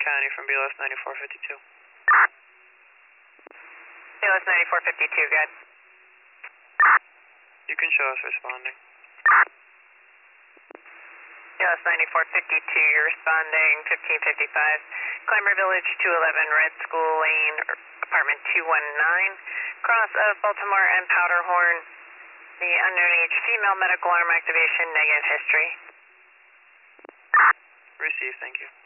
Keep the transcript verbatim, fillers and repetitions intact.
County from B L S ninety-four fifty-two. B L S ninety-four fifty-two, good. You can show us responding. B L S ninety-four fifty-two, you're responding fifteen fifty-five. Climber Village two eleven, Red School Lane, apartment two one nine, cross of Baltimore and Powderhorn. The unknown age female medical arm activation, negative history. Received, thank you.